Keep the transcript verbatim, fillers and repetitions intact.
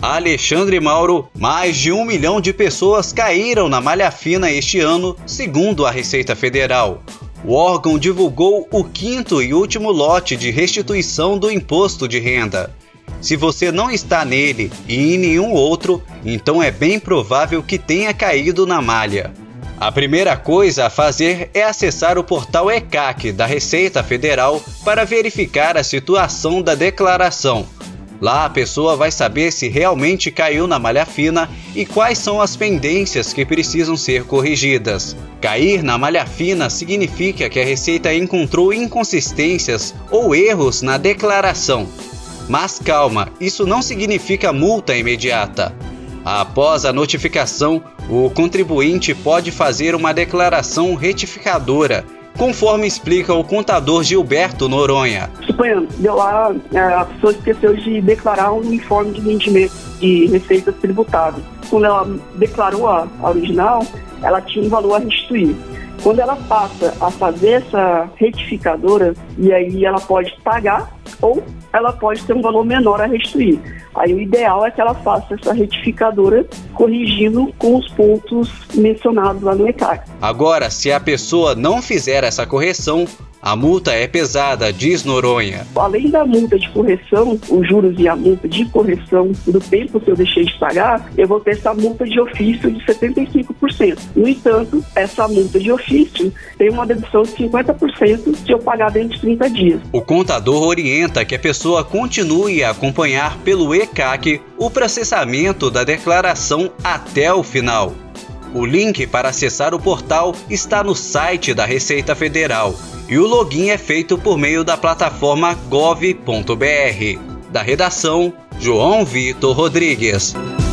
Alexandre Mauro, mais de um milhão de pessoas caíram na malha fina este ano, segundo a Receita Federal. O órgão divulgou o quinto e último lote de restituição do imposto de renda. Se você não está nele e em nenhum outro, então é bem provável que tenha caído na malha. A primeira coisa a fazer é acessar o portal E C A C da Receita Federal para verificar a situação da declaração. Lá a pessoa vai saber se realmente caiu na malha fina e quais são as pendências que precisam ser corrigidas. Cair na malha fina significa que a Receita encontrou inconsistências ou erros na declaração. Mas calma, isso não significa multa imediata. Após a notificação, o contribuinte pode fazer uma declaração retificadora, conforme explica o contador Gilberto Noronha. Suponhamos, deu lá, a pessoa esqueceu de declarar um informe de rendimento de receitas tributáveis. Quando ela declarou a original, ela tinha um valor a restituir. Quando ela passa a fazer essa retificadora, e aí ela pode pagar ou ela pode ter um valor menor a restituir. Aí o ideal é que ela faça essa retificadora corrigindo com os pontos mencionados lá no E C A C. Agora, se a pessoa não fizer essa correção, a multa é pesada, diz Noronha. Além da multa de correção, os juros e a multa de correção do tempo que eu deixei de pagar, eu vou ter essa multa de ofício de setenta e cinco por cento. No entanto, essa multa de ofício tem uma dedução de cinquenta por cento se eu pagar dentro de trinta dias. O contador orienta que a pessoa continue a acompanhar pelo E C A C o processamento da declaração até o final. O link para acessar o portal está no site da Receita Federal e o login é feito por meio da plataforma gov ponto br. Da redação, João Vitor Rodrigues.